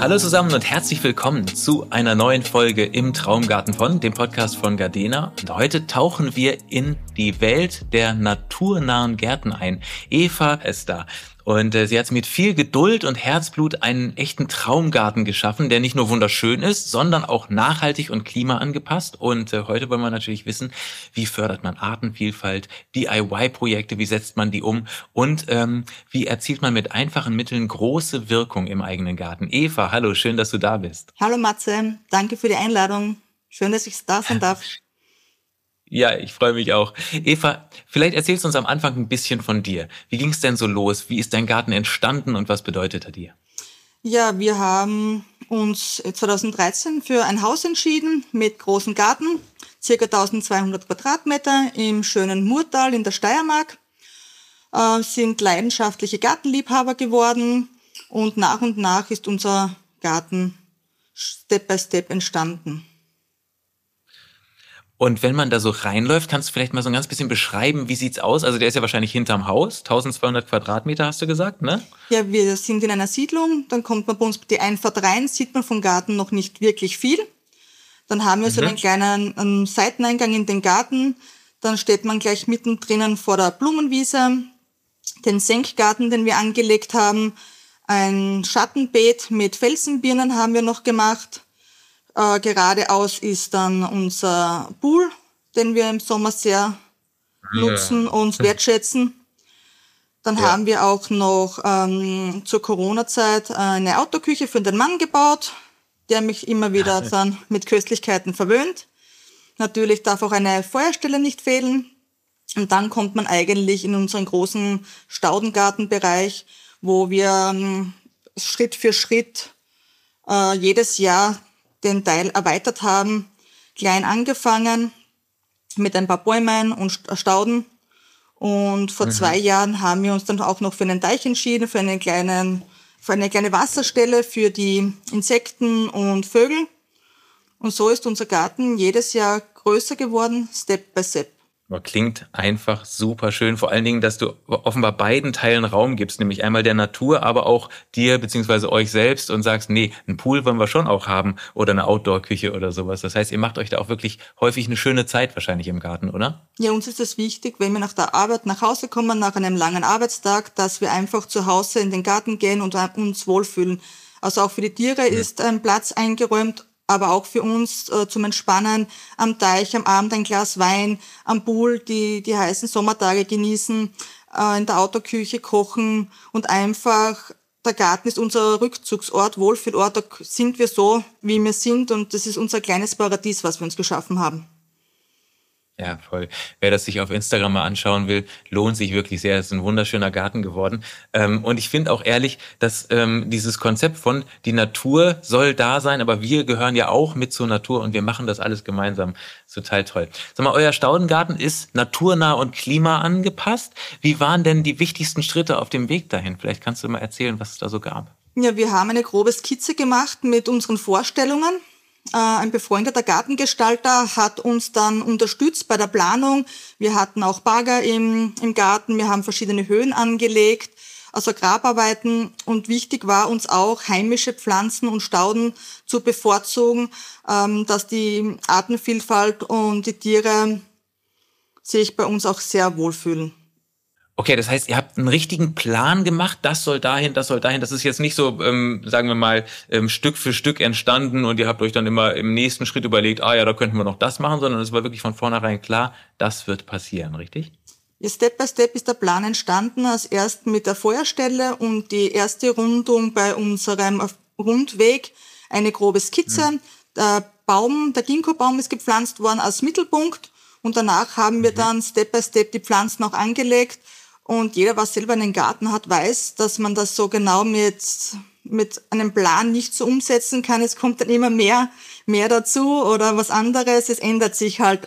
Hallo zusammen und herzlich willkommen zu einer neuen Folge im Traumgarten von, dem Podcast von Gardena. Und heute tauchen wir in die Welt der naturnahen Gärten ein. Eva ist da. Und sie hat mit viel Geduld und Herzblut einen echten Traumgarten geschaffen, der nicht nur wunderschön ist, sondern auch nachhaltig und klimaangepasst. Und heute wollen wir natürlich wissen, wie fördert man Artenvielfalt, DIY-Projekte, wie setzt man die um und wie erzielt man mit einfachen Mitteln große Wirkung im eigenen Garten. Eva, hallo, schön, dass du da bist. Hallo Matze, danke für die Einladung. Schön, dass ich da sein darf. Ja, ich freue mich auch. Eva, vielleicht erzählst du uns am Anfang ein bisschen von dir. Wie ging es denn so los? Wie ist dein Garten entstanden und was bedeutet er dir? Ja, wir haben uns 2013 für ein Haus entschieden mit großem Garten, circa 1200 Quadratmeter im schönen Murtal in der Steiermark, sind leidenschaftliche Gartenliebhaber geworden und nach ist unser Garten Step by Step entstanden. Und wenn man da so reinläuft, kannst du vielleicht mal so ein ganz bisschen beschreiben, wie sieht's aus? Also der ist ja wahrscheinlich hinterm Haus, 1200 Quadratmeter hast du gesagt, ne? Ja, wir sind in einer Siedlung, dann kommt man bei uns die Einfahrt rein, sieht man vom Garten noch nicht wirklich viel. Dann haben wir so einen kleinen Seiteneingang in den Garten, dann steht man gleich mittendrin vor der Blumenwiese, den Senkgarten, den wir angelegt haben, ein Schattenbeet mit Felsenbirnen haben wir noch gemacht. Geradeaus ist dann unser Pool, den wir im Sommer sehr nutzen und wertschätzen. Dann haben wir auch noch zur Corona-Zeit eine Outdoor-Küche für den Mann gebaut, der mich immer wieder dann mit Köstlichkeiten verwöhnt. Natürlich darf auch eine Feuerstelle nicht fehlen. Und dann kommt man eigentlich in unseren großen Staudengartenbereich, wo wir Schritt für Schritt jedes Jahr den Teil erweitert haben, klein angefangen mit ein paar Bäumen und Stauden. Und vor 2 Jahren haben wir uns dann auch noch für einen Teich entschieden, für eine kleine Wasserstelle für die Insekten und Vögel. Und so ist unser Garten jedes Jahr größer geworden, Step by Step. Klingt einfach super schön. Vor allen Dingen, dass du offenbar beiden Teilen Raum gibst, nämlich einmal der Natur, aber auch dir bzw. euch selbst und sagst, nee, einen Pool wollen wir schon auch haben oder eine Outdoor-Küche oder sowas. Das heißt, ihr macht euch da auch wirklich häufig eine schöne Zeit wahrscheinlich im Garten, oder? Ja, uns ist es wichtig, wenn wir nach der Arbeit nach Hause kommen, nach einem langen Arbeitstag, dass wir einfach zu Hause in den Garten gehen und uns wohlfühlen. Also auch für die Tiere ist ein Platz eingeräumt, aber auch für uns zum Entspannen am Teich, am Abend ein Glas Wein, am Pool die heißen Sommertage genießen, in der Outdoor-Küche kochen und einfach, der Garten ist unser Rückzugsort, Wohlfühlort, da sind wir so, wie wir sind und das ist unser kleines Paradies, was wir uns geschaffen haben. Ja, voll. Wer das sich auf Instagram mal anschauen will, lohnt sich wirklich sehr. Es ist ein wunderschöner Garten geworden. Und ich finde auch ehrlich, dass dieses Konzept von die Natur soll da sein, aber wir gehören ja auch mit zur Natur und wir machen das alles gemeinsam. Ist total toll. Sag mal, euer Staudengarten ist naturnah und klimaangepasst. Wie waren denn die wichtigsten Schritte auf dem Weg dahin? Vielleicht kannst du mal erzählen, was es da so gab. Ja, wir haben eine grobe Skizze gemacht mit unseren Vorstellungen. Ein befreundeter Gartengestalter hat uns dann unterstützt bei der Planung. Wir hatten auch Bagger im Garten, wir haben verschiedene Höhen angelegt, also Grabarbeiten. Und wichtig war uns auch, heimische Pflanzen und Stauden zu bevorzugen, dass die Artenvielfalt und die Tiere sich bei uns auch sehr wohlfühlen. Okay, das heißt, ihr habt einen richtigen Plan gemacht, das soll dahin, das soll dahin. Das ist jetzt nicht so, sagen wir mal, Stück für Stück entstanden und ihr habt euch dann immer im nächsten Schritt überlegt, ja, da könnten wir noch das machen, sondern es war wirklich von vornherein klar, das wird passieren, richtig? Ja, Step by Step ist der Plan entstanden, als erst mit der Feuerstelle und die erste Rundung bei unserem Rundweg, eine grobe Skizze. Der Ginkgo-Baum ist gepflanzt worden als Mittelpunkt und danach haben wir dann Step by Step die Pflanzen auch angelegt. Und jeder, was selber einen Garten hat, weiß, dass man das so genau mit einem Plan nicht so umsetzen kann. Es kommt dann immer mehr dazu oder was anderes. Es ändert sich halt.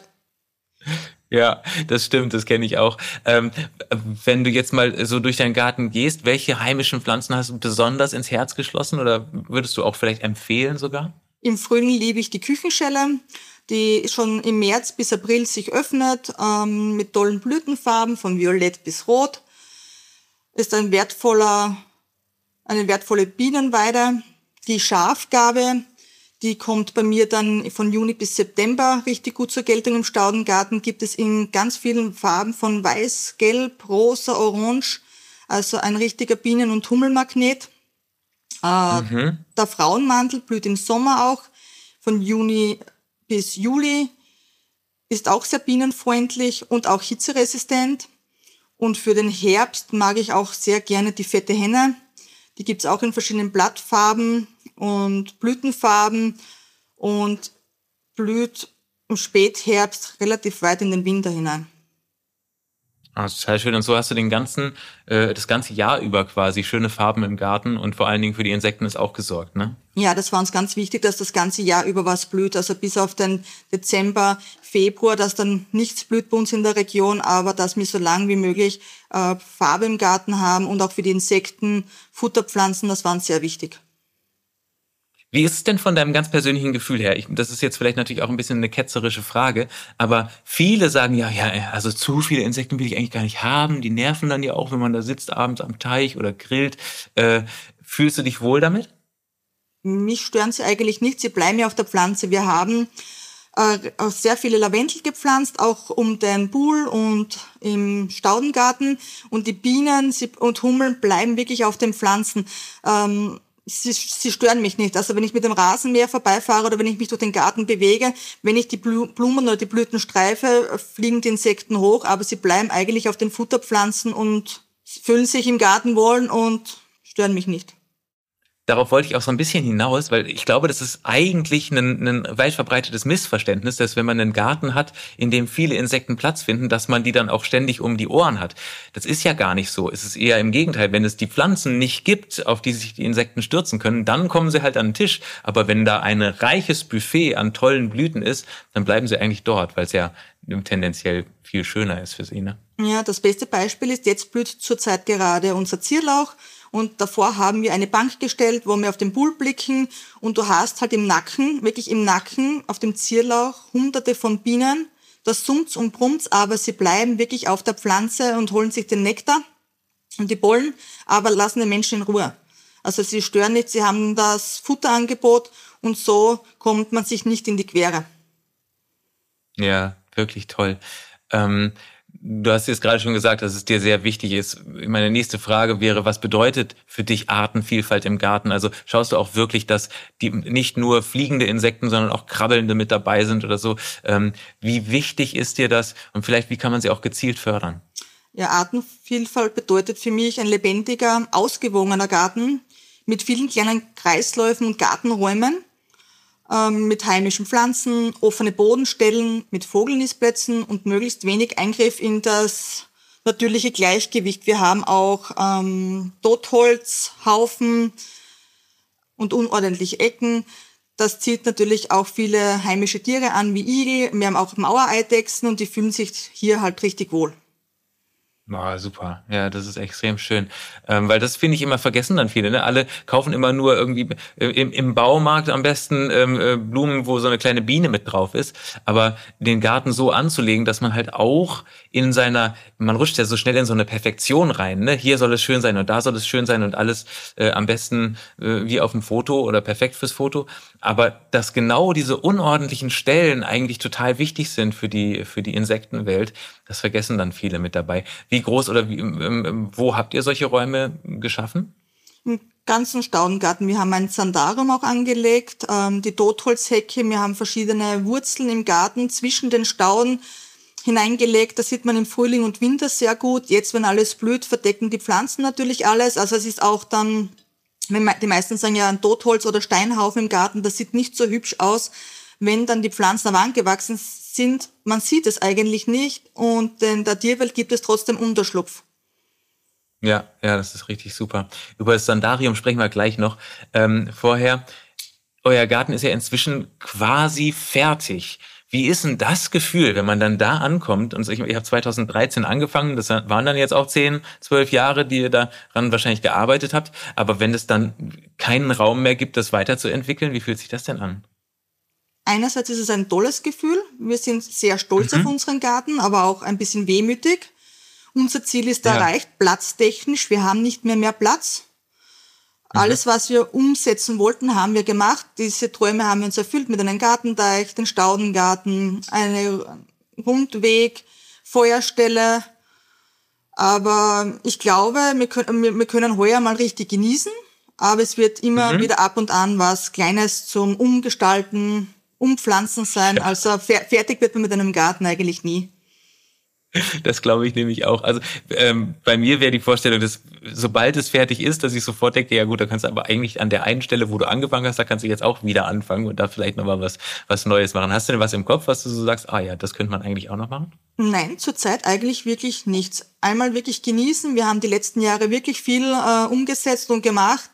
Ja, das stimmt, das kenne ich auch. Wenn du jetzt mal so durch deinen Garten gehst, welche heimischen Pflanzen hast du besonders ins Herz geschlossen oder würdest du auch vielleicht empfehlen sogar? Im Frühling liebe ich die Küchenschelle, die schon im März bis April sich öffnet, mit tollen Blütenfarben, von Violett bis Rot. Ist eine wertvolle Bienenweide. Die Schafgarbe, die kommt bei mir dann von Juni bis September richtig gut zur Geltung im Staudengarten. Gibt es in ganz vielen Farben von Weiß, Gelb, Rosa, Orange. Also ein richtiger Bienen- und Hummelmagnet. Der Frauenmandel blüht im Sommer auch, von Juni bis Juli. Ist auch sehr bienenfreundlich und auch hitzeresistent. Und für den Herbst mag ich auch sehr gerne die fette Henne. Die gibt's auch in verschiedenen Blattfarben und Blütenfarben und blüht im Spätherbst relativ weit in den Winter hinein. Ah, total schön. Und so hast du das ganze Jahr über quasi schöne Farben im Garten und vor allen Dingen für die Insekten ist auch gesorgt, ne? Ja, das war uns ganz wichtig, dass das ganze Jahr über was blüht. Also bis auf den Dezember, Februar, dass dann nichts blüht bei uns in der Region, aber dass wir so lang wie möglich Farbe im Garten haben und auch für die Insekten Futterpflanzen, das war uns sehr wichtig. Wie ist es denn von deinem ganz persönlichen Gefühl her? Das ist jetzt vielleicht natürlich auch ein bisschen eine ketzerische Frage, aber viele sagen ja, also zu viele Insekten will ich eigentlich gar nicht haben. Die nerven dann ja auch, wenn man da sitzt abends am Teich oder grillt. Fühlst du dich wohl damit? Mich stören sie eigentlich nicht, sie bleiben ja auf der Pflanze. Wir haben sehr viele Lavendel gepflanzt, auch um den Pool und im Staudengarten. Und die Bienen und Hummeln bleiben wirklich auf den Pflanzen. Sie stören mich nicht. Also wenn ich mit dem Rasenmäher vorbeifahre oder wenn ich mich durch den Garten bewege, wenn ich die Blumen oder die Blüten streife, fliegen die Insekten hoch, aber sie bleiben eigentlich auf den Futterpflanzen und fühlen sich im Garten wohl und stören mich nicht. Darauf wollte ich auch so ein bisschen hinaus, weil ich glaube, das ist eigentlich ein weit verbreitetes Missverständnis, dass wenn man einen Garten hat, in dem viele Insekten Platz finden, dass man die dann auch ständig um die Ohren hat. Das ist ja gar nicht so. Es ist eher im Gegenteil. Wenn es die Pflanzen nicht gibt, auf die sich die Insekten stürzen können, dann kommen sie halt an den Tisch. Aber wenn da ein reiches Buffet an tollen Blüten ist, dann bleiben sie eigentlich dort, weil es ja tendenziell viel schöner ist für sie, ne? Ja, das beste Beispiel ist, jetzt blüht zurzeit gerade unser Zierlauch. Und davor haben wir eine Bank gestellt, wo wir auf den Pool blicken. Und du hast halt im Nacken, wirklich im Nacken, auf dem Zierlauch, hunderte von Bienen. Das summt und brummt, aber sie bleiben wirklich auf der Pflanze und holen sich den Nektar und die Pollen, aber lassen den Menschen in Ruhe. Also sie stören nicht, sie haben das Futterangebot und so kommt man sich nicht in die Quere. Ja, wirklich toll. Du hast jetzt gerade schon gesagt, dass es dir sehr wichtig ist. Meine nächste Frage wäre, was bedeutet für dich Artenvielfalt im Garten? Also schaust du auch wirklich, dass die nicht nur fliegende Insekten, sondern auch krabbelnde mit dabei sind oder so? Wie wichtig ist dir das? Und vielleicht, wie kann man sie auch gezielt fördern? Ja, Artenvielfalt bedeutet für mich ein lebendiger, ausgewogener Garten mit vielen kleinen Kreisläufen und Gartenräumen, mit heimischen Pflanzen, offene Bodenstellen, mit Vogelnistplätzen und möglichst wenig Eingriff in das natürliche Gleichgewicht. Wir haben auch Totholzhaufen und unordentliche Ecken. Das zieht natürlich auch viele heimische Tiere an, wie Igel. Wir haben auch Mauereidechsen und die fühlen sich hier halt richtig wohl. Ah, super. Ja, das ist extrem schön. Weil das, finde ich, immer vergessen dann viele. Ne? Alle kaufen immer nur irgendwie im Baumarkt am besten Blumen, wo so eine kleine Biene mit drauf ist. Aber den Garten so anzulegen, dass man halt auch man rutscht ja so schnell in so eine Perfektion rein. Ne? Hier soll es schön sein und da soll es schön sein und alles am besten wie auf dem Foto oder perfekt fürs Foto. Aber dass genau diese unordentlichen Stellen eigentlich total wichtig sind für die Insektenwelt, das vergessen dann viele mit dabei. Wie groß oder wo habt ihr solche Räume geschaffen? Im ganzen Staudengarten. Wir haben ein Sandarium auch angelegt, die Totholzhecke. Wir haben verschiedene Wurzeln im Garten zwischen den Stauden hineingelegt. Das sieht man im Frühling und Winter sehr gut. Jetzt, wenn alles blüht, verdecken die Pflanzen natürlich alles. Also es ist auch dann, die meisten sagen ja ein Totholz oder Steinhaufen im Garten, das sieht nicht so hübsch aus. Wenn dann die Pflanzen am Wand gewachsen sind, man sieht es eigentlich nicht und in der Tierwelt gibt es trotzdem Unterschlupf. Ja, das ist richtig super. Über das Sandarium sprechen wir gleich noch. Vorher, euer Garten ist ja inzwischen quasi fertig. Wie ist denn das Gefühl, wenn man dann da ankommt? Und ich habe 2013 angefangen, das waren dann jetzt auch 10, 12 Jahre, die ihr daran wahrscheinlich gearbeitet habt. Aber wenn es dann keinen Raum mehr gibt, das weiterzuentwickeln, wie fühlt sich das denn an? Einerseits ist es ein tolles Gefühl. Wir sind sehr stolz auf unseren Garten, aber auch ein bisschen wehmütig. Unser Ziel ist erreicht, platztechnisch. Wir haben nicht mehr Platz. Alles, was wir umsetzen wollten, haben wir gemacht. Diese Träume haben wir uns erfüllt mit einem Gartenteich, den Staudengarten, einen Rundweg, Feuerstelle. Aber ich glaube, wir können heuer mal richtig genießen. Aber es wird immer wieder ab und an was Kleines zum Umgestalten, Umpflanzen sein. Also fertig wird man mit einem Garten eigentlich nie. Das glaube ich nämlich auch. Also bei mir wäre die Vorstellung, dass sobald es fertig ist, dass ich sofort denke, ja gut, da kannst du aber eigentlich an der einen Stelle, wo du angefangen hast, da kannst du jetzt auch wieder anfangen und da vielleicht nochmal was Neues machen. Hast du denn was im Kopf, was du so sagst, ja, das könnte man eigentlich auch noch machen? Nein, zurzeit eigentlich wirklich nichts. Einmal wirklich genießen. Wir haben die letzten Jahre wirklich viel umgesetzt und gemacht.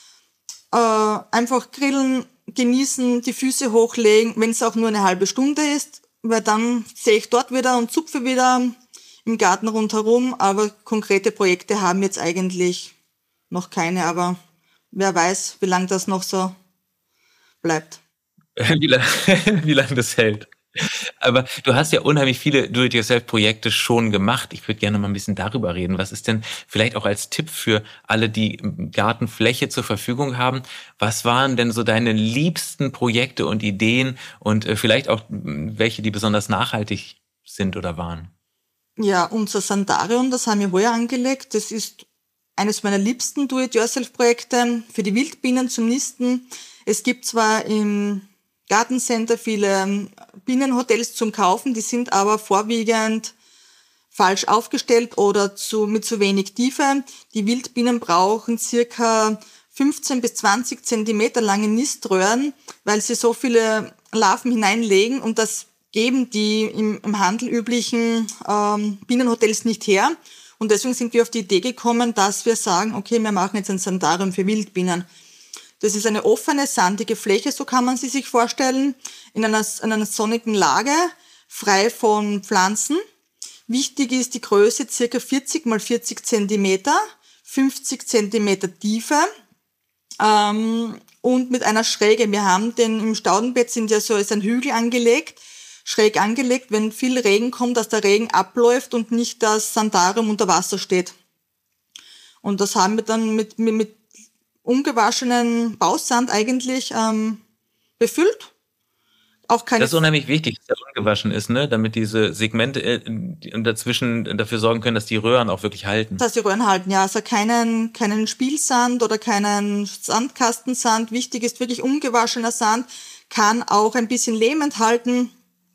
Einfach grillen, genießen, die Füße hochlegen, wenn es auch nur eine halbe Stunde ist. Weil dann sehe ich dort wieder und zupfe wieder im Garten rundherum. Aber konkrete Projekte haben jetzt eigentlich noch keine. Aber wer weiß, wie lange das noch so bleibt. Wie lange das hält. Aber du hast ja unheimlich viele Do-it-yourself-Projekte schon gemacht. Ich würde gerne mal ein bisschen darüber reden. Was ist denn vielleicht auch als Tipp für alle, die Gartenfläche zur Verfügung haben? Was waren denn so deine liebsten Projekte und Ideen und vielleicht auch welche, die besonders nachhaltig sind oder waren? Ja, unser Sandarium, das haben wir heuer angelegt. Das ist eines meiner liebsten Do-it-yourself-Projekte für die Wildbienen zum Nisten. Es gibt zwar im Gartencenter viele Bienenhotels zum Kaufen, die sind aber vorwiegend falsch aufgestellt oder mit zu wenig Tiefe. Die Wildbienen brauchen circa 15 bis 20 Zentimeter lange Niströhren, weil sie so viele Larven hineinlegen und das geben die im Handel üblichen Bienenhotels nicht her. Und deswegen sind wir auf die Idee gekommen, dass wir sagen, okay, wir machen jetzt ein Sandarium für Wildbienen. Das ist eine offene, sandige Fläche, so kann man sie sich vorstellen, in einer sonnigen Lage, frei von Pflanzen. Wichtig ist die Größe circa 40 mal 40 Zentimeter, 50 Zentimeter Tiefe und mit einer Schräge. Wir haben im Staudenbett ist ein Hügel angelegt, schräg angelegt, wenn viel Regen kommt, dass der Regen abläuft und nicht das Sandarium unter Wasser steht. Und das haben wir dann mit ungewaschenen Bausand eigentlich befüllt. Auch keine. Das ist unheimlich wichtig, dass der ungewaschen ist, ne? Damit diese Segmente dazwischen dafür sorgen können, dass die Röhren auch wirklich halten. Dass die Röhren halten, ja. Also keinen Spielsand oder keinen Sandkastensand. Wichtig ist wirklich ungewaschener Sand, kann auch ein bisschen Lehm enthalten.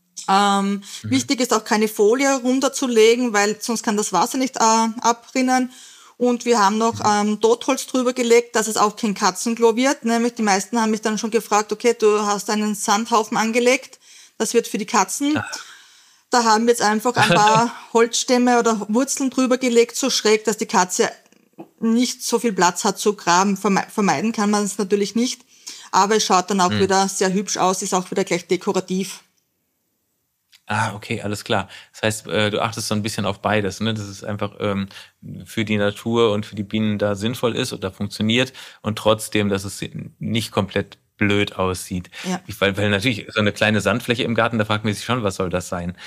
Wichtig ist auch keine Folie runterzulegen, weil sonst kann das Wasser nicht abrinnen. Und wir haben noch Totholz drüber gelegt, dass es auch kein Katzenklo wird. Nämlich die meisten haben mich dann schon gefragt, okay, du hast einen Sandhaufen angelegt, das wird für die Katzen. Da haben wir jetzt einfach ein paar Holzstämme oder Wurzeln drüber gelegt, so schräg, dass die Katze nicht so viel Platz hat zu graben. Vermeiden kann man es natürlich nicht, aber es schaut dann auch wieder sehr hübsch aus, ist auch wieder gleich dekorativ. Okay, alles klar. Das heißt, du achtest so ein bisschen auf beides, ne? Dass es einfach für die Natur und für die Bienen da sinnvoll ist oder funktioniert und trotzdem, dass es nicht komplett blöd aussieht. Ja. Weil natürlich so eine kleine Sandfläche im Garten, da fragt man sich schon, was soll das sein?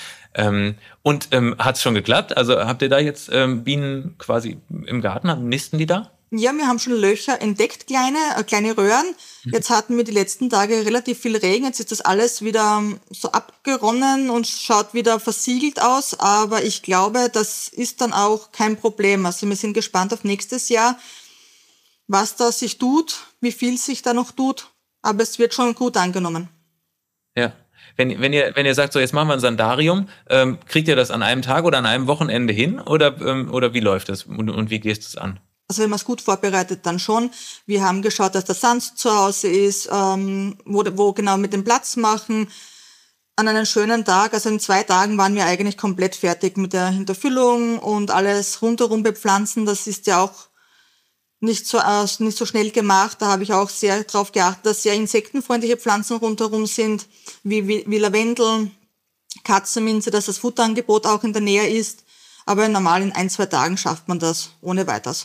Hat es schon geklappt? Also habt ihr da jetzt Bienen quasi im Garten? Nisten die da? Ja, wir haben schon Löcher entdeckt, kleine Röhren. Jetzt hatten wir die letzten Tage relativ viel Regen. Jetzt ist das alles wieder so abgeronnen und schaut wieder versiegelt aus. Aber ich glaube, das ist dann auch kein Problem. Also wir sind gespannt auf nächstes Jahr, was da sich tut, wie viel sich da noch tut. Aber es wird schon gut angenommen. Ja. Wenn ihr sagt, so jetzt machen wir ein Sandarium, kriegt ihr das an einem Tag oder an einem Wochenende hin? Oder wie läuft das und wie gehst du es an? Also wenn man es gut vorbereitet, dann schon. Wir haben geschaut, dass der Sand zu Hause ist, wo genau mit dem Platz machen. An einem schönen Tag, also in 2 Tagen waren wir eigentlich komplett fertig mit der Hinterfüllung und alles rundherum bepflanzen. Das ist ja auch nicht so schnell gemacht. Da habe ich auch sehr darauf geachtet, dass sehr insektenfreundliche Pflanzen rundherum sind, wie Lavendel, Katzenminze, dass das Futterangebot auch in der Nähe ist. Aber normal in 1-2 Tagen schafft man das ohne weiteres.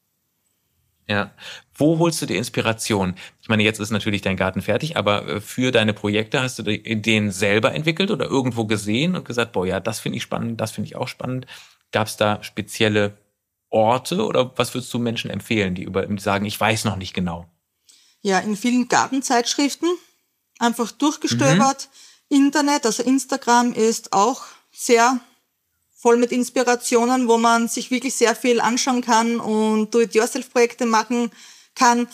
Ja. Wo holst du die Inspiration? Ich meine, jetzt ist natürlich dein Garten fertig, aber für deine Projekte hast du die Ideen selber entwickelt oder irgendwo gesehen und gesagt, boah, ja, das finde ich spannend, das finde ich auch spannend. Gab es da spezielle Orte oder was würdest du Menschen empfehlen, die sagen, ich weiß noch nicht genau? Ja, in vielen Gartenzeitschriften einfach durchgestöbert. Internet, also Instagram ist auch sehr voll mit Inspirationen, wo man sich wirklich sehr viel anschauen kann und Do-it-yourself-Projekte machen kann.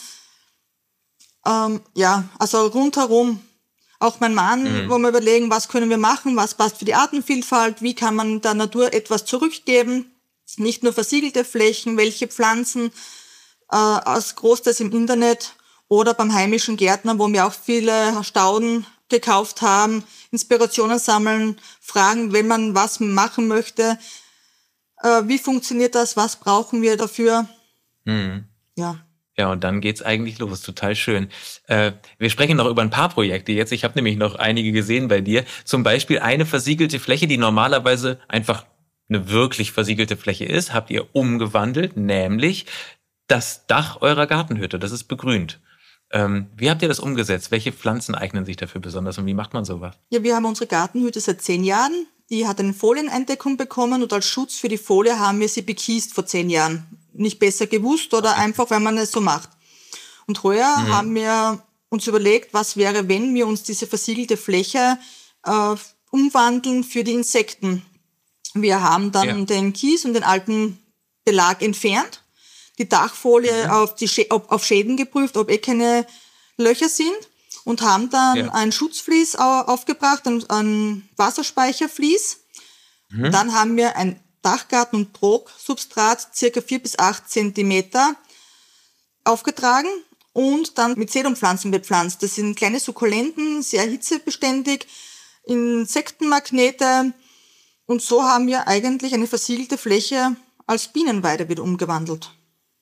Also rundherum. Auch mein Mann, wo wir überlegen, was können wir machen, was passt für die Artenvielfalt, wie kann man der Natur etwas zurückgeben. Nicht nur versiegelte Flächen, welche Pflanzen, als Großteils im Internet oder beim heimischen Gärtner, wo wir auch viele Stauden gekauft haben, Inspirationen sammeln, fragen, wenn man was machen möchte, wie funktioniert das, was brauchen wir dafür. Ja. Ja, und dann geht's eigentlich los. Total schön. Wir sprechen noch über ein paar Projekte jetzt. Ich habe nämlich noch einige gesehen bei dir. Zum Beispiel eine versiegelte Fläche, die normalerweise einfach eine wirklich versiegelte Fläche ist, habt ihr umgewandelt, nämlich das Dach eurer Gartenhütte. Das ist begrünt. Wie habt ihr das umgesetzt? Welche Pflanzen eignen sich dafür besonders und wie macht man sowas? Ja, wir haben unsere Gartenhütte seit 10 Jahren. Die hat eine Folieneindeckung bekommen und als Schutz für die Folie haben wir sie bekiest vor 10 Jahren. Nicht besser gewusst oder einfach, weil man es so macht. Und heuer haben wir uns überlegt, was wäre, wenn wir uns diese versiegelte Fläche umwandeln für die Insekten. Wir haben dann den Kies und den alten Belag entfernt, die Dachfolie auf Schäden geprüft, ob keine Löcher sind und haben dann ein Schutzvlies aufgebracht, ein Wasserspeichervlies. Dann haben wir ein Dachgarten- und Trogsubstrat, circa 4 bis 8 Zentimeter, aufgetragen und dann mit Sedumpflanzen bepflanzt. Das sind kleine Sukkulenten, sehr hitzebeständig, Insektenmagnete. Und so haben wir eigentlich eine versiegelte Fläche als Bienenweide wieder umgewandelt.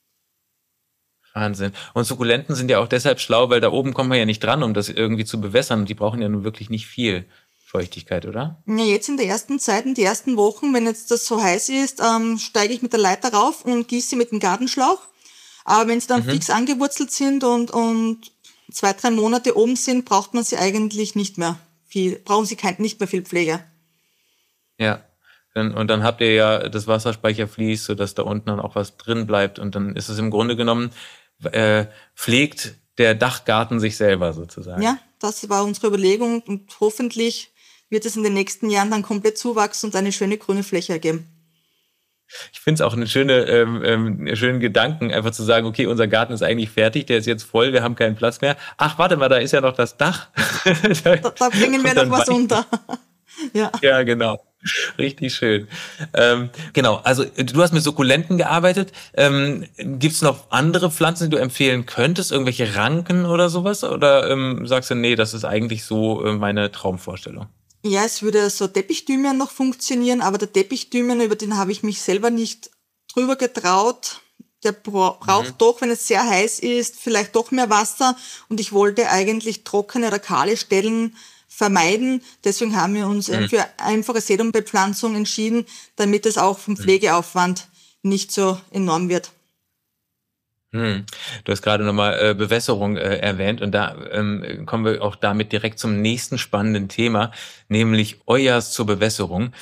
Wahnsinn. Und Sukkulenten sind ja auch deshalb schlau, weil da oben kommen wir ja nicht dran, um das irgendwie zu bewässern. Und die brauchen ja nun wirklich nicht viel Feuchtigkeit, oder? Ja, jetzt in der ersten Zeit, in den ersten Wochen, wenn jetzt das so heiß ist, steige ich mit der Leiter rauf und gieße sie mit dem Gartenschlauch. Aber wenn sie dann fix angewurzelt sind und 2-3 Monate oben sind, braucht man sie eigentlich nicht mehr viel, nicht mehr viel Pflege. Ja. Und dann habt ihr ja das Wasserspeichervlies, sodass da unten dann auch was drin bleibt. Und dann ist es im Grunde genommen, pflegt der Dachgarten sich selber sozusagen. Ja, das war unsere Überlegung und hoffentlich wird es in den nächsten Jahren dann komplett zuwachsen und eine schöne grüne Fläche ergeben. Ich finde es auch einen schönen Gedanken, einfach zu sagen, okay, unser Garten ist eigentlich fertig, der ist jetzt voll, wir haben keinen Platz mehr. Ach, warte mal, da ist ja noch das Dach. Da bringen wir noch was unter. Ja, genau. Richtig schön. Genau, also du hast mit Sukkulenten gearbeitet. Gibt's noch andere Pflanzen, die du empfehlen könntest? Irgendwelche Ranken oder sowas? Oder sagst du, nee, das ist eigentlich so meine Traumvorstellung? Ja, es würde so Teppichthymian noch funktionieren, aber der Teppichthymian, über den habe ich mich selber nicht drüber getraut. Der braucht doch, wenn es sehr heiß ist, vielleicht doch mehr Wasser. Und ich wollte eigentlich trockene oder kahle Stellen vermeiden. Deswegen haben wir uns für einfache Sedumbepflanzung entschieden, damit es auch vom Pflegeaufwand nicht so enorm wird. Du hast gerade nochmal Bewässerung erwähnt und da kommen wir auch damit direkt zum nächsten spannenden Thema, nämlich Euers zur Bewässerung.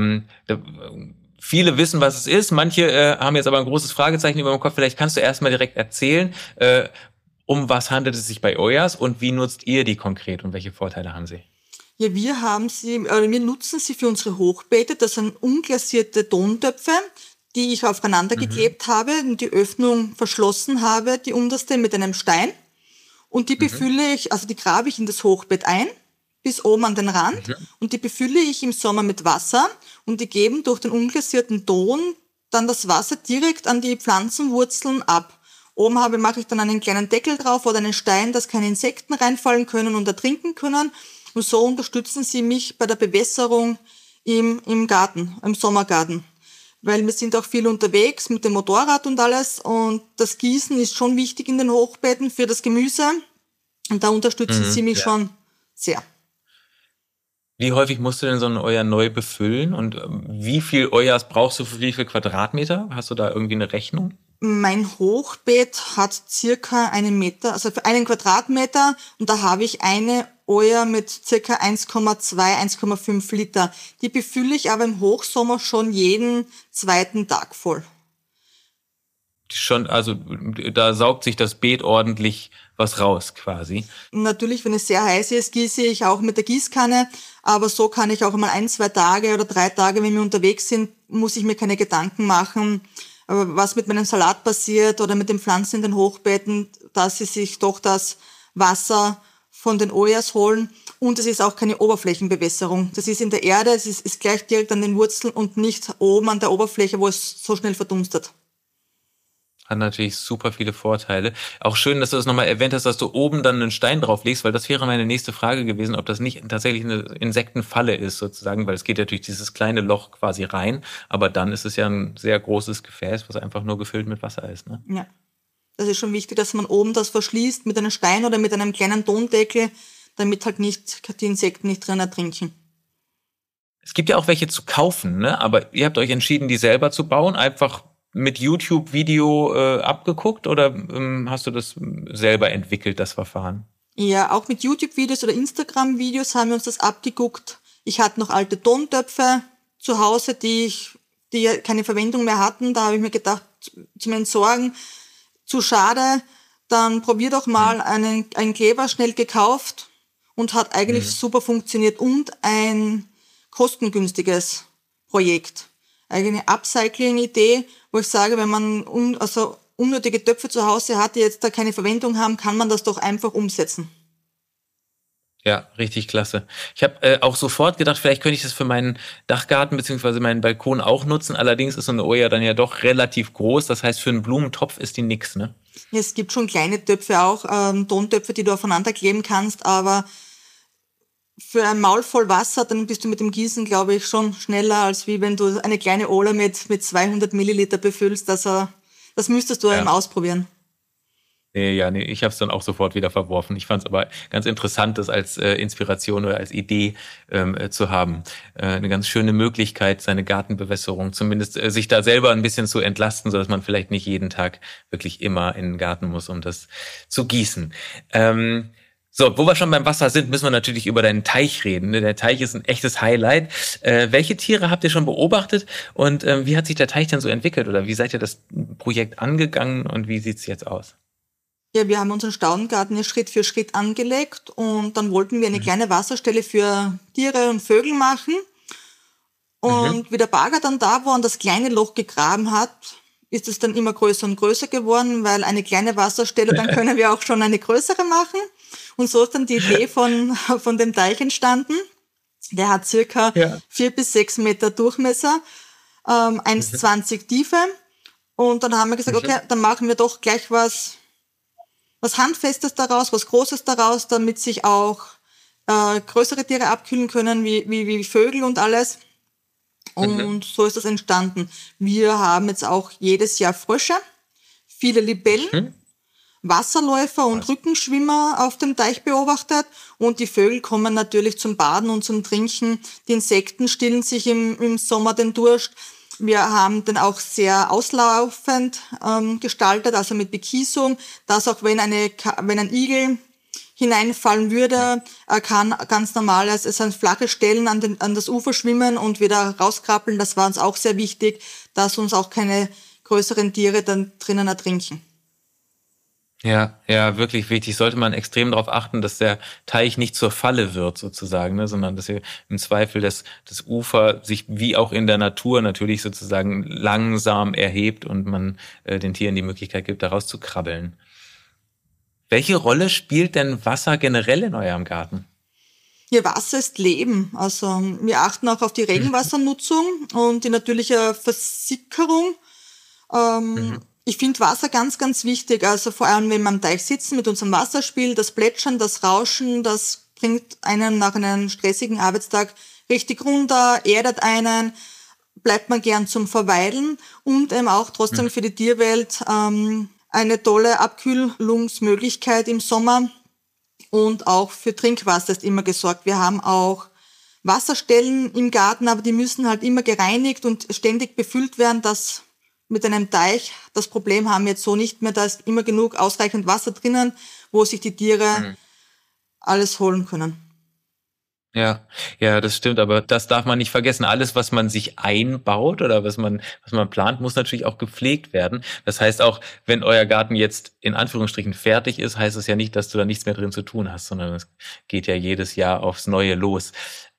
Viele wissen, was es ist, manche haben jetzt aber ein großes Fragezeichen über dem Kopf. Vielleicht kannst du erstmal direkt erzählen, um was handelt es sich bei Euers und wie nutzt ihr die konkret und welche Vorteile haben sie? Ja, wir nutzen sie für unsere Hochbeete. Das sind unglasierte Tontöpfe, die ich aufeinander geklebt habe und die Öffnung verschlossen habe, die unterste mit einem Stein. Und die befülle ich, also die grabe ich in das Hochbeet ein, bis oben an den Rand. Und die befülle ich im Sommer mit Wasser und die geben durch den unglasierten Ton dann das Wasser direkt an die Pflanzenwurzeln ab. Oben mache ich dann einen kleinen Deckel drauf oder einen Stein, dass keine Insekten reinfallen können und ertrinken können. Und so unterstützen sie mich bei der Bewässerung im Garten, im Sommergarten. Weil wir sind auch viel unterwegs mit dem Motorrad und alles und das Gießen ist schon wichtig in den Hochbeeten für das Gemüse und da unterstützen sie mich schon sehr. Wie häufig musst du denn so ein Euer neu befüllen und wie viel Euers brauchst du für wie viel Quadratmeter? Hast du da irgendwie eine Rechnung? Mein Hochbeet hat circa 1 Meter, also für 1 Quadratmeter und da habe ich eine Euer mit circa 1,2, 1,5 Liter. Die befülle ich aber im Hochsommer schon jeden 2. Tag voll. schon, also da saugt sich das Beet ordentlich was raus quasi. Natürlich, wenn es sehr heiß ist, gieße ich auch mit der Gießkanne, aber so kann ich auch mal 1, 2 Tage oder 3 Tage, wenn wir unterwegs sind, muss ich mir keine Gedanken machen, was mit meinem Salat passiert oder mit den Pflanzen in den Hochbeeten, dass sie sich doch das Wasser von den Ojas holen. Und es ist auch keine Oberflächenbewässerung. Das ist in der Erde, es ist gleich direkt an den Wurzeln und nicht oben an der Oberfläche, wo es so schnell verdunstet. Hat natürlich super viele Vorteile. Auch schön, dass du das nochmal erwähnt hast, dass du oben dann einen Stein drauf legst, weil das wäre meine nächste Frage gewesen, ob das nicht tatsächlich eine Insektenfalle ist sozusagen, weil es geht ja durch dieses kleine Loch quasi rein, aber dann ist es ja ein sehr großes Gefäß, was einfach nur gefüllt mit Wasser ist, ne? Ja, das ist schon wichtig, dass man oben das verschließt mit einem Stein oder mit einem kleinen Tondeckel, damit halt nicht die Insekten nicht drin ertrinken. Es gibt ja auch welche zu kaufen, ne? Aber ihr habt euch entschieden, die selber zu bauen, einfach mit YouTube-Video abgeguckt oder hast du das selber entwickelt, das Verfahren? Ja, auch mit YouTube-Videos oder Instagram-Videos haben wir uns das abgeguckt. Ich hatte noch alte Tontöpfe zu Hause, die keine Verwendung mehr hatten. Da habe ich mir gedacht, zum Entsorgen zu schade. Dann probier doch mal einen Kleber schnell gekauft und hat eigentlich super funktioniert und ein kostengünstiges Projekt. Eine Upcycling-Idee, wo ich sage, wenn man unnötige Töpfe zu Hause hat, die jetzt da keine Verwendung haben, kann man das doch einfach umsetzen. Ja, richtig klasse. Ich habe auch sofort gedacht, vielleicht könnte ich das für meinen Dachgarten beziehungsweise meinen Balkon auch nutzen. Allerdings ist so eine Oja dann ja doch relativ groß. Das heißt, für einen Blumentopf ist die nix, ne? Es gibt schon kleine Töpfe auch, Tontöpfe, die du aufeinander kleben kannst, aber für ein Maul voll Wasser, dann bist du mit dem Gießen, glaube ich, schon schneller, als wie wenn du eine kleine Ola mit 200 Milliliter befüllst. Das müsstest du eben ausprobieren. Nee, ich habe es dann auch sofort wieder verworfen. Ich fand es aber ganz interessant, das als Inspiration oder als Idee zu haben. Eine ganz schöne Möglichkeit, seine Gartenbewässerung zumindest sich da selber ein bisschen zu entlasten, sodass man vielleicht nicht jeden Tag wirklich immer in den Garten muss, um das zu gießen. So, wo wir schon beim Wasser sind, müssen wir natürlich über deinen Teich reden. Der Teich ist ein echtes Highlight. Welche Tiere habt ihr schon beobachtet und wie hat sich der Teich denn so entwickelt oder wie seid ihr das Projekt angegangen und wie sieht's jetzt aus? Ja, wir haben unseren Staudengarten ja Schritt für Schritt angelegt und dann wollten wir eine kleine Wasserstelle für Tiere und Vögel machen. Und wie der Bagger dann da war und das kleine Loch gegraben hat, ist es dann immer größer und größer geworden, weil eine kleine Wasserstelle, dann können wir auch schon eine größere machen. Und so ist dann die Idee von dem Teich entstanden. Der hat circa 4 bis 6 Meter Durchmesser, 1,20 Tiefe. Und dann haben wir gesagt, okay, dann machen wir doch gleich was Handfestes daraus, was Großes daraus, damit sich auch größere Tiere abkühlen können, wie Vögel und alles. Und so ist das entstanden. Wir haben jetzt auch jedes Jahr Frösche, viele Libellen, Wasserläufer und Rückenschwimmer auf dem Teich beobachtet. Und die Vögel kommen natürlich zum Baden und zum Trinken. Die Insekten stillen sich im Sommer den Durst. Wir haben den auch sehr auslaufend gestaltet, also mit Bekiesung, dass auch wenn ein Igel hineinfallen würde, er kann ganz normal, es sind flache Stellen an das Ufer schwimmen und wieder rauskrabbeln. Das war uns auch sehr wichtig, dass uns auch keine größeren Tiere dann drinnen ertrinken. Ja, wirklich wichtig. Sollte man extrem darauf achten, dass der Teich nicht zur Falle wird sozusagen, ne, sondern dass ihr im Zweifel das Ufer sich wie auch in der Natur natürlich sozusagen langsam erhebt und man den Tieren die Möglichkeit gibt, daraus zu krabbeln. Welche Rolle spielt denn Wasser generell in eurem Garten? Ja, Wasser ist Leben. Also wir achten auch auf die Regenwassernutzung und die natürliche Versickerung. Ich finde Wasser ganz, ganz wichtig. Also vor allem, wenn wir am Teich sitzen mit unserem Wasserspiel, das Plätschern, das Rauschen, das bringt einen nach einem stressigen Arbeitstag richtig runter, erdet einen, bleibt man gern zum Verweilen und eben auch trotzdem für die Tierwelt eine tolle Abkühlungsmöglichkeit im Sommer und auch für Trinkwasser ist immer gesorgt. Wir haben auch Wasserstellen im Garten, aber die müssen halt immer gereinigt und ständig befüllt werden, dass mit einem Teich, das Problem haben wir jetzt so nicht mehr, da ist immer genug ausreichend Wasser drinnen, wo sich die Tiere alles holen können. Ja, ja, das stimmt, aber das darf man nicht vergessen. Alles, was man sich einbaut oder was man plant, muss natürlich auch gepflegt werden. Das heißt auch, wenn euer Garten jetzt in Anführungsstrichen fertig ist, heißt es ja nicht, dass du da nichts mehr drin zu tun hast, sondern es geht ja jedes Jahr aufs Neue los.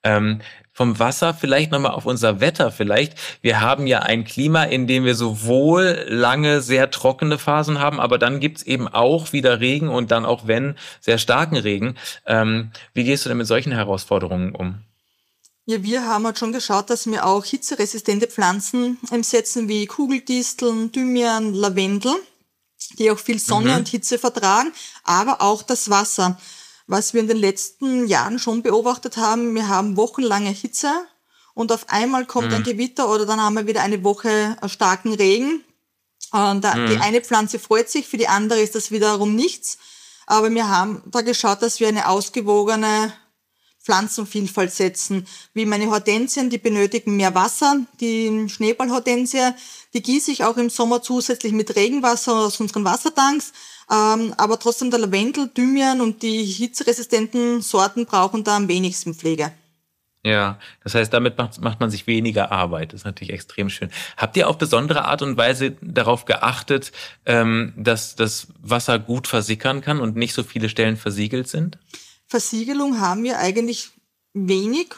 Vom Wasser vielleicht nochmal auf unser Wetter vielleicht. Wir haben ja ein Klima, in dem wir sowohl lange sehr trockene Phasen haben, aber dann gibt's eben auch wieder Regen und dann auch wenn sehr starken Regen. Wie gehst du denn mit solchen Herausforderungen um? Ja, wir haben halt schon geschaut, dass wir auch hitzeresistente Pflanzen setzen, wie Kugeldisteln, Thymian, Lavendel, die auch viel Sonne und Mhm. Hitze vertragen, aber auch das Wasser. Was wir in den letzten Jahren schon beobachtet haben, wir haben wochenlange Hitze und auf einmal kommt ein Mhm. Gewitter oder dann haben wir wieder eine Woche starken Regen. Und die Mhm. eine Pflanze freut sich, für die andere ist das wiederum nichts. Aber wir haben da geschaut, dass wir eine ausgewogene Pflanzenvielfalt setzen. Wie meine Hortensien, die benötigen mehr Wasser. Die Schneeballhortensie, die gieße ich auch im Sommer zusätzlich mit Regenwasser aus unseren Wassertanks. Aber trotzdem der Lavendel, Thymian und die hitzeresistenten Sorten brauchen da am wenigsten Pflege. Ja, das heißt, damit macht man sich weniger Arbeit. Das ist natürlich extrem schön. Habt ihr auf besondere Art und Weise darauf geachtet, dass das Wasser gut versickern kann und nicht so viele Stellen versiegelt sind? Versiegelung haben wir eigentlich wenig.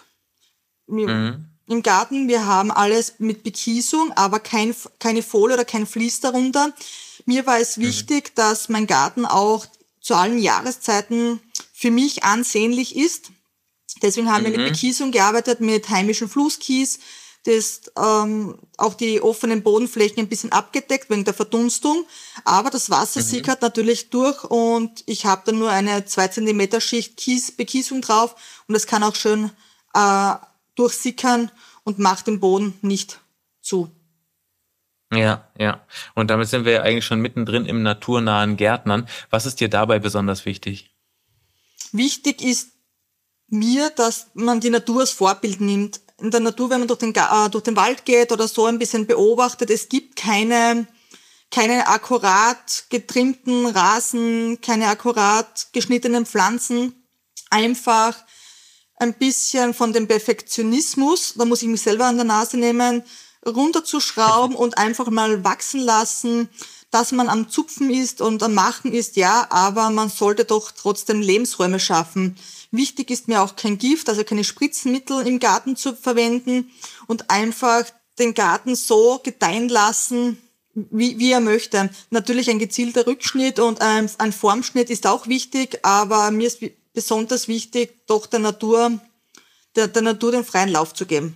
Mhm. Im Garten, wir haben alles mit Bekiesung, aber keine Folie oder kein Vlies darunter. Mir war es Mhm. wichtig, dass mein Garten auch zu allen Jahreszeiten für mich ansehnlich ist. Deswegen haben wir mit Mhm. Bekiesung gearbeitet, mit heimischem Flusskies, das auch die offenen Bodenflächen ein bisschen abgedeckt wegen der Verdunstung. Aber das Wasser Mhm. sickert natürlich durch und ich habe dann nur eine 2 Zentimeter Schicht Bekiesung drauf und das kann auch schön durchsickern und macht den Boden nicht zu. Ja, ja. Und damit sind wir ja eigentlich schon mittendrin im naturnahen Gärtnern. Was ist dir dabei besonders wichtig? Wichtig ist mir, dass man die Natur als Vorbild nimmt. In der Natur, wenn man durch den Wald geht oder so ein bisschen beobachtet, es gibt keine akkurat getrimmten Rasen, keine akkurat geschnittenen Pflanzen. Einfach ein bisschen von dem Perfektionismus, da muss ich mich selber an der Nase nehmen, runterzuschrauben und einfach mal wachsen lassen, dass man am Zupfen ist und am Machen ist, ja, aber man sollte doch trotzdem Lebensräume schaffen. Wichtig ist mir auch kein Gift, also keine Spritzmittel im Garten zu verwenden und einfach den Garten so gedeihen lassen, wie er möchte. Natürlich ein gezielter Rückschnitt und ein Formschnitt ist auch wichtig, aber mir ist besonders wichtig, doch der Natur den freien Lauf zu geben.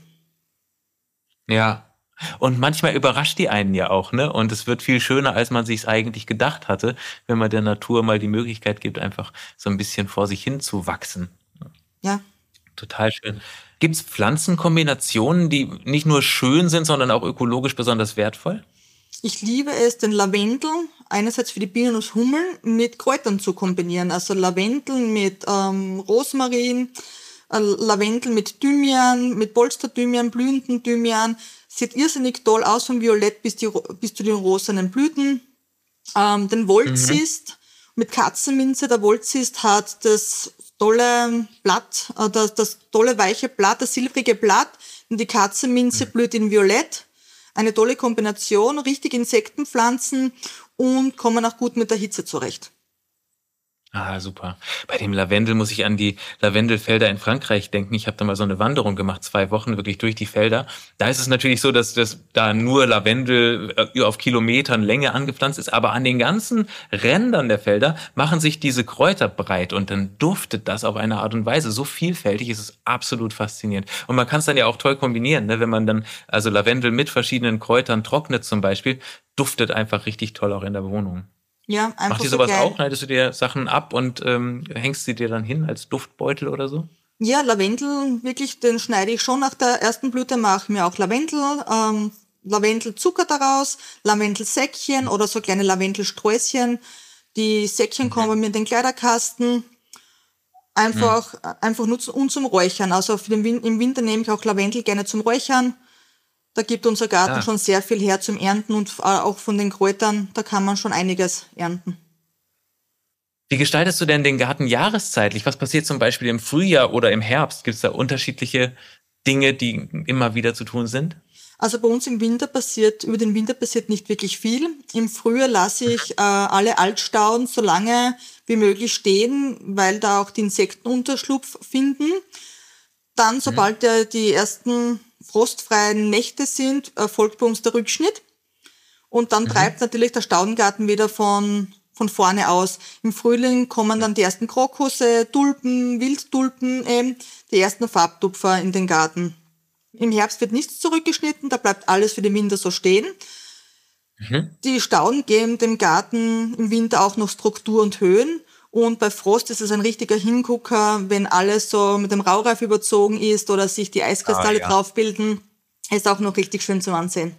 Ja. Und manchmal überrascht die einen ja auch, ne? Und es wird viel schöner, als man sich's eigentlich gedacht hatte, wenn man der Natur mal die Möglichkeit gibt, einfach so ein bisschen vor sich hin zu wachsen. Ja, Total schön. Gibt's Pflanzenkombinationen, die nicht nur schön sind, sondern auch ökologisch besonders wertvoll? ich liebe es, den Lavendel einerseits für die Bienen und Hummeln mit Kräutern zu kombinieren. Also Lavendel mit Rosmarin, Lavendel mit Thymian, mit Polsterthymian, blühenden Thymian. Sieht irrsinnig toll aus vom Violett bis zu den rosanen Blüten. Den Mhm. Wollzist mit Katzenminze. Der Wollzist hat das tolle Blatt, das tolle weiche Blatt, das silbrige Blatt. Und die Katzenminze blüht in Violett. Eine tolle Kombination, richtig Insektenpflanzen und kommen auch gut mit der Hitze zurecht. Ah, super. Bei dem Lavendel muss ich an die Lavendelfelder in Frankreich denken. Ich habe da mal so eine Wanderung gemacht, 2 Wochen wirklich durch die Felder. Da ist es natürlich so, dass das da nur Lavendel auf Kilometern Länge angepflanzt ist, aber an den ganzen Rändern der Felder machen sich diese Kräuter breit und dann duftet das auf eine Art und Weise so vielfältig, es ist absolut faszinierend. Und man kann es dann ja auch toll kombinieren, ne? Wenn man dann also Lavendel mit verschiedenen Kräutern trocknet zum Beispiel, duftet einfach richtig toll auch in der Wohnung. Ja, Macht einfach ihr so sowas gleich. auch? Schneidest du dir Sachen ab und hängst sie dir dann hin als Duftbeutel oder so? Ja, Lavendel, wirklich, den schneide ich schon nach der ersten Blüte, mache mir auch Lavendel, Lavendelzucker daraus, Lavendelsäckchen oder so kleine Lavendelsträußchen. Die Säckchen Mhm. kommen mir in den Kleiderkasten. Mhm. Einfach nur und zum Räuchern. Also im Winter nehme ich auch Lavendel gerne zum Räuchern. Da gibt unser Garten Ah, schon sehr viel her zum Ernten und auch von den Kräutern, da kann man schon einiges ernten. Wie gestaltest du denn den Garten jahreszeitlich? Was passiert zum Beispiel im Frühjahr oder im Herbst? Gibt es da unterschiedliche Dinge, die immer wieder zu tun sind? Also bei uns über den Winter passiert nicht wirklich viel. Im Frühjahr lasse ich alle Altstauden so lange wie möglich stehen, weil da auch die Insekten Unterschlupf finden. Dann, sobald die ersten frostfreien Nächte sind, folgt bei uns der Rückschnitt. Und dann treibt natürlich der Staudengarten wieder von vorne aus. Im Frühling kommen dann die ersten Krokusse, Tulpen, Wildtulpen, die ersten Farbtupfer in den Garten. Im Herbst wird nichts zurückgeschnitten, da bleibt alles für den Winter so stehen. Die Stauden geben dem Garten im Winter auch noch Struktur und Höhen. Und bei Frost ist es ein richtiger Hingucker, wenn alles so mit dem Raureif überzogen ist oder sich die Eiskristalle drauf bilden. Ist auch noch richtig schön zum Ansehen.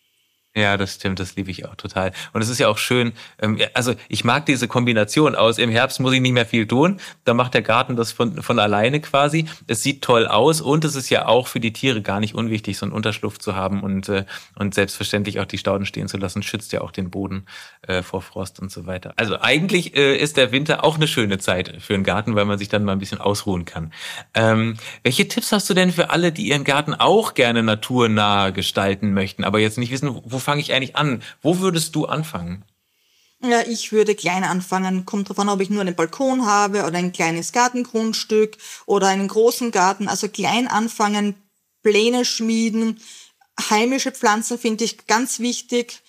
Ja, das stimmt, das liebe ich auch total. Und es ist ja auch schön, also ich mag diese Kombination aus, im Herbst muss ich nicht mehr viel tun, da macht der Garten das von alleine quasi. Es sieht toll aus und es ist ja auch für die Tiere gar nicht unwichtig, so einen Unterschlupf zu haben und selbstverständlich auch die Stauden stehen zu lassen, schützt ja auch den Boden vor Frost und so weiter. Also eigentlich ist der Winter auch eine schöne Zeit für einen Garten, weil man sich dann mal ein bisschen ausruhen kann. Welche Tipps hast du denn für alle, die ihren Garten auch gerne naturnah gestalten möchten, aber jetzt nicht wissen, wo fange ich eigentlich an? Wo würdest du anfangen? Ja, ich würde klein anfangen. Kommt drauf an, ob ich nur einen Balkon habe oder ein kleines Gartengrundstück oder einen großen Garten. Also klein anfangen, Pläne schmieden. Heimische Pflanzen finde ich ganz wichtig.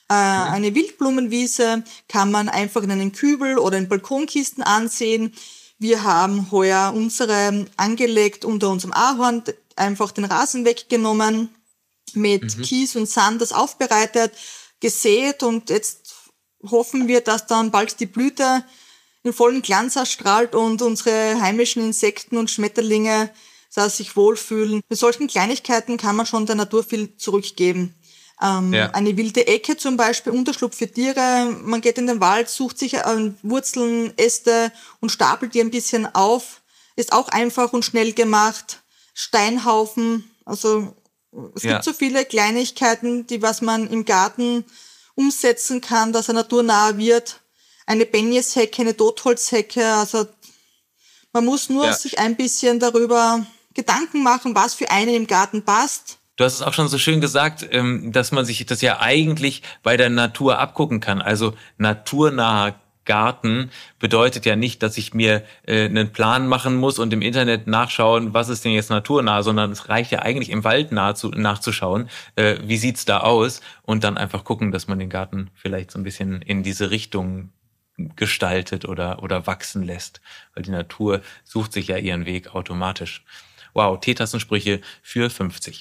Eine Wildblumenwiese kann man einfach in einen Kübel oder in Balkonkisten ansehen. Wir haben heuer unsere angelegt unter unserem Ahorn, einfach den Rasen weggenommen, mit Kies und Sand das aufbereitet, gesät und jetzt hoffen wir, dass dann bald die Blüte in vollen Glanz erstrahlt und unsere heimischen Insekten und Schmetterlinge sich wohlfühlen. Mit solchen Kleinigkeiten kann man schon der Natur viel zurückgeben. Eine wilde Ecke zum Beispiel, Unterschlupf für Tiere. Man geht in den Wald, sucht sich Wurzeln, Äste und stapelt die ein bisschen auf. Ist auch einfach und schnell gemacht. Steinhaufen, also es gibt so viele Kleinigkeiten, was man im Garten umsetzen kann, dass er naturnah wird. Eine Benjeshecke, eine Totholzhecke, also man muss nur sich ein bisschen darüber Gedanken machen, was für einen im Garten passt. Du hast es auch schon so schön gesagt, dass man sich das ja eigentlich bei der Natur abgucken kann. Also naturnaher Garten bedeutet ja nicht, dass ich mir einen Plan machen muss und im Internet nachschauen, was ist denn jetzt naturnah, sondern es reicht ja eigentlich im Wald nachzuschauen, wie sieht's da aus und dann einfach gucken, dass man den Garten vielleicht so ein bisschen in diese Richtung gestaltet oder wachsen lässt, weil die Natur sucht sich ja ihren Weg automatisch. Wow, Teetassensprüche für 50.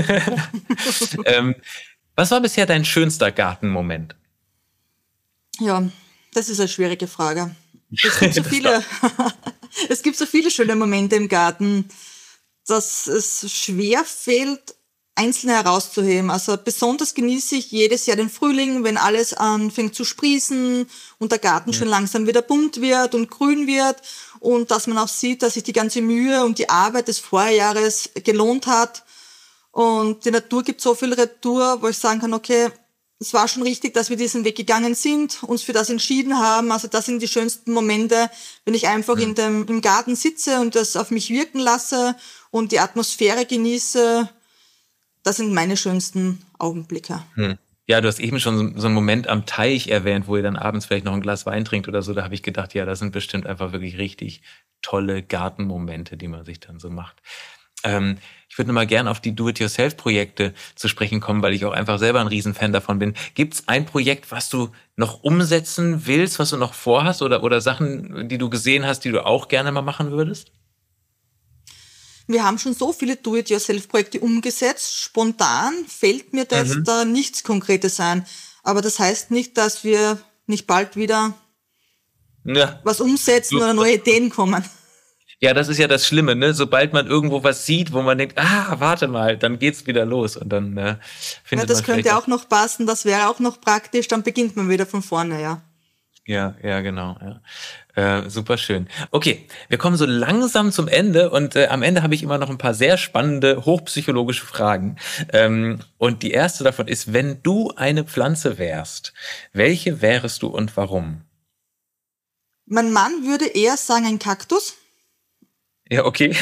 Was war bisher dein schönster Gartenmoment? Ja, das ist eine schwierige Frage. Es gibt so viele, es gibt so viele schöne Momente im Garten, dass es schwer fällt, einzelne herauszuheben. Also besonders genieße ich jedes Jahr den Frühling, wenn alles anfängt zu sprießen und der Garten schon langsam wieder bunt wird und grün wird und dass man auch sieht, dass sich die ganze Mühe und die Arbeit des Vorjahres gelohnt hat. Und die Natur gibt so viel Retour, wo ich sagen kann, okay, es war schon richtig, dass wir diesen Weg gegangen sind, uns für das entschieden haben. Also das sind die schönsten Momente, wenn ich einfach im Garten sitze und das auf mich wirken lasse und die Atmosphäre genieße. Das sind meine schönsten Augenblicke. Ja, du hast eben schon so einen Moment am Teich erwähnt, wo ihr dann abends vielleicht noch ein Glas Wein trinkt oder so. Da habe ich gedacht, ja, das sind bestimmt einfach wirklich richtig tolle Gartenmomente, die man sich dann so macht. Ich würde nochmal gern auf die Do-it-yourself-Projekte zu sprechen kommen, weil ich auch einfach selber ein Riesenfan davon bin. Gibt es ein Projekt, was du noch umsetzen willst, was du noch vorhast oder Sachen, die du gesehen hast, die du auch gerne mal machen würdest? Wir haben schon so viele Do-it-yourself-Projekte umgesetzt. Spontan fällt mir da nichts Konkretes ein. Aber das heißt nicht, dass wir nicht bald wieder was umsetzen oder neue Ideen kommen. Ja, das ist ja das Schlimme, ne? Sobald man irgendwo was sieht, wo man denkt, warte mal, dann geht's wieder los und dann findet man das könnte auch noch passen, das wäre auch noch praktisch, dann beginnt man wieder von vorne, ja. Ja, genau. Ja. Super schön. Okay, wir kommen so langsam zum Ende und am Ende habe ich immer noch ein paar sehr spannende, hochpsychologische Fragen. Und die erste davon ist, wenn du eine Pflanze wärst, welche wärst du und warum? Mein Mann würde eher sagen ein Kaktus. Ja, okay.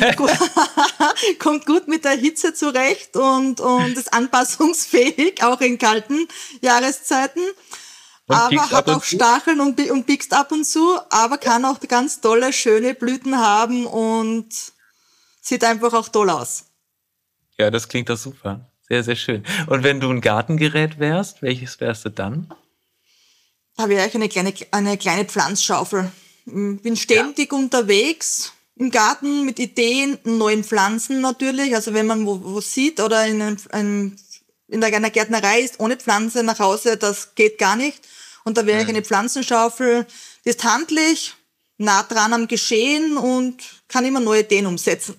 Kommt gut mit der Hitze zurecht und ist anpassungsfähig, auch in kalten Jahreszeiten. Und Aber hat auch Stacheln und biegst ab und zu, aber kann auch ganz tolle, schöne Blüten haben und sieht einfach auch toll aus. Ja, das klingt doch super. Sehr, sehr schön. Und wenn du ein Gartengerät wärst, welches wärst du dann? Da wäre ich eine kleine Pflanzschaufel. Bin ständig unterwegs im Garten mit Ideen, neuen Pflanzen natürlich. Also wenn man wo sieht oder in einer Gärtnerei ist, ohne Pflanze nach Hause, das geht gar nicht. Und da wäre ich eine Pflanzenschaufel, die ist handlich, nah dran am Geschehen und kann immer neue Ideen umsetzen.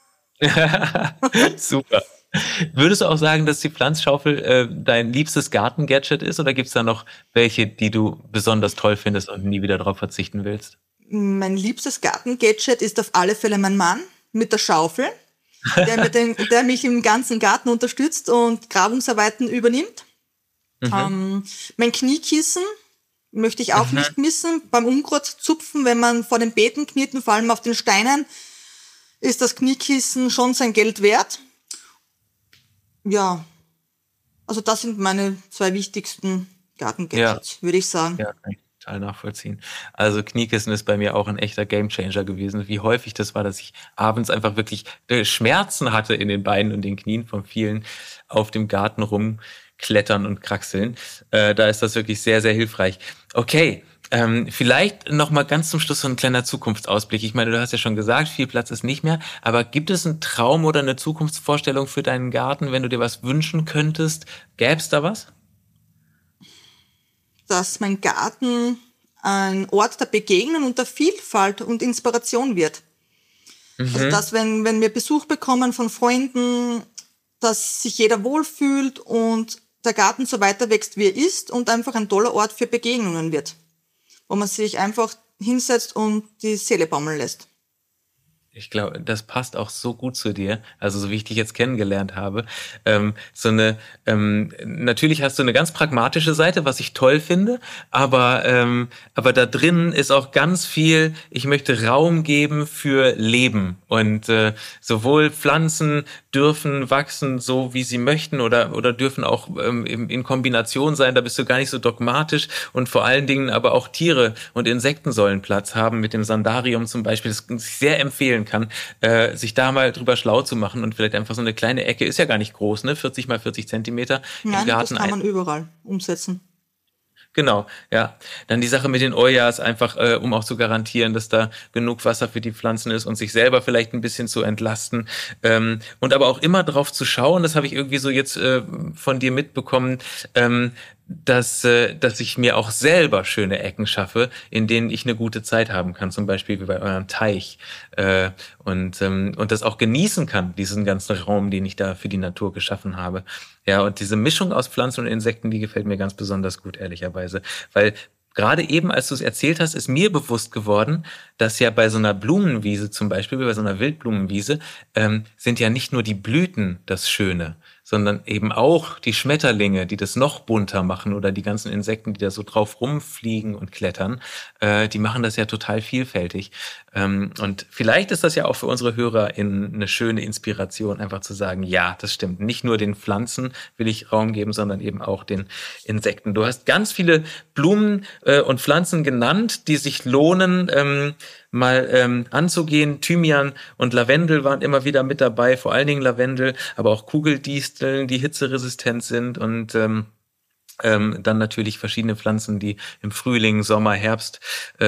Super. Würdest du auch sagen, dass die Pflanzschaufel dein liebstes Gartengadget ist, oder gibt es da noch welche, die du besonders toll findest und nie wieder darauf verzichten willst? Mein liebstes Gartengadget ist auf alle Fälle mein Mann mit der Schaufel, der mich im ganzen Garten unterstützt und Grabungsarbeiten übernimmt. Mein Kniekissen möchte ich auch nicht missen. Beim Unkrautzupfen, wenn man vor den Beeten kniet und vor allem auf den Steinen, ist das Kniekissen schon sein Geld wert. Ja, also das sind meine 2 wichtigsten Gartengadgets, würde ich sagen. Ja, kann ich total nachvollziehen. Also Kniekissen ist bei mir auch ein echter Gamechanger gewesen. Wie häufig das war, dass ich abends einfach wirklich Schmerzen hatte in den Beinen und den Knien vom vielen auf dem Garten rumklettern und kraxeln. Da ist das wirklich sehr, sehr hilfreich. Okay. Vielleicht noch mal ganz zum Schluss so ein kleiner Zukunftsausblick. Ich meine, du hast ja schon gesagt, viel Platz ist nicht mehr, aber gibt es einen Traum oder eine Zukunftsvorstellung für deinen Garten, wenn du dir was wünschen könntest? Gäbe es da was? Dass mein Garten ein Ort der Begegnung und der Vielfalt und Inspiration wird. Also dass, wenn wir Besuch bekommen von Freunden, dass sich jeder wohlfühlt und der Garten so weiter wächst, wie er ist und einfach ein toller Ort für Begegnungen wird, wo man sich einfach hinsetzt und die Seele baumeln lässt. Ich glaube, das passt auch so gut zu dir, also so wie ich dich jetzt kennengelernt habe. Natürlich hast du eine ganz pragmatische Seite, was ich toll finde, aber da drin ist auch ganz viel, ich möchte Raum geben für Leben und sowohl Pflanzen dürfen wachsen, so wie sie möchten oder dürfen auch in Kombination sein, da bist du gar nicht so dogmatisch und vor allen Dingen aber auch Tiere und Insekten sollen Platz haben, mit dem Sandarium zum Beispiel, das ich sehr empfehlen kann, sich da mal drüber schlau zu machen und vielleicht einfach so eine kleine Ecke, ist ja gar nicht groß, ne, 40 mal 40 Zentimeter im Garten. Das kann man überall umsetzen. Genau, ja. Dann die Sache mit den Ojas, einfach um auch zu garantieren, dass da genug Wasser für die Pflanzen ist und sich selber vielleicht ein bisschen zu entlasten. Und aber auch immer drauf zu schauen, das habe ich irgendwie so jetzt von dir mitbekommen, dass ich mir auch selber schöne Ecken schaffe, in denen ich eine gute Zeit haben kann, zum Beispiel wie bei eurem Teich, und das auch genießen kann, diesen ganzen Raum, den ich da für die Natur geschaffen habe. Ja, und diese Mischung aus Pflanzen und Insekten, die gefällt mir ganz besonders gut, ehrlicherweise, weil gerade eben, als du es erzählt hast, ist mir bewusst geworden, dass ja bei so einer Blumenwiese zum Beispiel, bei so einer Wildblumenwiese, sind ja nicht nur die Blüten das Schöne, sondern eben auch die Schmetterlinge, die das noch bunter machen oder die ganzen Insekten, die da so drauf rumfliegen und klettern, die machen das ja total vielfältig. Und vielleicht ist das ja auch für unsere HörerInnen eine schöne Inspiration, einfach zu sagen, ja, das stimmt. Nicht nur den Pflanzen will ich Raum geben, sondern eben auch den Insekten. Du hast ganz viele Blumen und Pflanzen genannt, die sich lohnen, mal anzugehen. Thymian und Lavendel waren immer wieder mit dabei, vor allen Dingen Lavendel, aber auch Kugeldisteln, die hitzeresistent sind und dann natürlich verschiedene Pflanzen, die im Frühling, Sommer, Herbst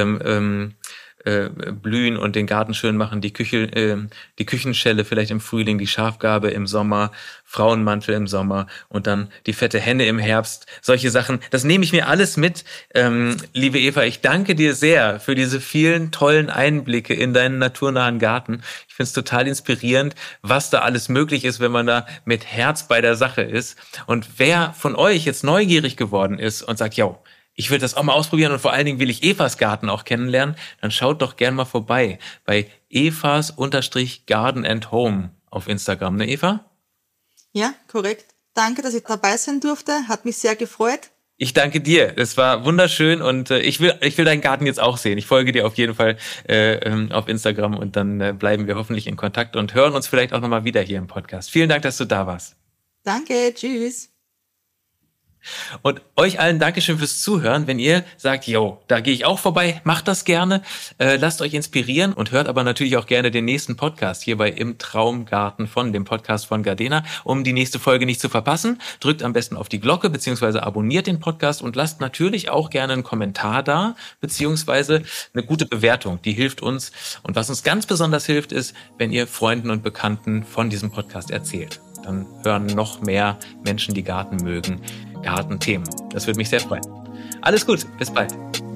blühen und den Garten schön machen, die Küchenschelle vielleicht im Frühling, die Schafgarbe im Sommer, Frauenmantel im Sommer und dann die fette Henne im Herbst. Solche Sachen, das nehme ich mir alles mit. Liebe Eva, ich danke dir sehr für diese vielen tollen Einblicke in deinen naturnahen Garten. Ich finde es total inspirierend, was da alles möglich ist, wenn man da mit Herz bei der Sache ist. Und wer von euch jetzt neugierig geworden ist und sagt, ja, ich will das auch mal ausprobieren und vor allen Dingen will ich Evas Garten auch kennenlernen, dann schaut doch gern mal vorbei bei Evas_Garden & Home auf Instagram, ne Eva? Ja, korrekt. Danke, dass ich dabei sein durfte. Hat mich sehr gefreut. Ich danke dir. Es war wunderschön und ich will deinen Garten jetzt auch sehen. Ich folge dir auf jeden Fall auf Instagram und dann bleiben wir hoffentlich in Kontakt und hören uns vielleicht auch nochmal wieder hier im Podcast. Vielen Dank, dass du da warst. Danke, tschüss. Und euch allen Dankeschön fürs Zuhören. Wenn ihr sagt, yo, da gehe ich auch vorbei, macht das gerne. Lasst euch inspirieren und hört aber natürlich auch gerne den nächsten Podcast hier bei Im Traumgarten von, dem Podcast von Gardena. Um die nächste Folge nicht zu verpassen, drückt am besten auf die Glocke beziehungsweise abonniert den Podcast und lasst natürlich auch gerne einen Kommentar da beziehungsweise eine gute Bewertung. Die hilft uns. Und was uns ganz besonders hilft, ist, wenn ihr Freunden und Bekannten von diesem Podcast erzählt. Dann hören noch mehr Menschen, die Garten mögen, Gartenthemen. Das würde mich sehr freuen. Alles gut, bis bald.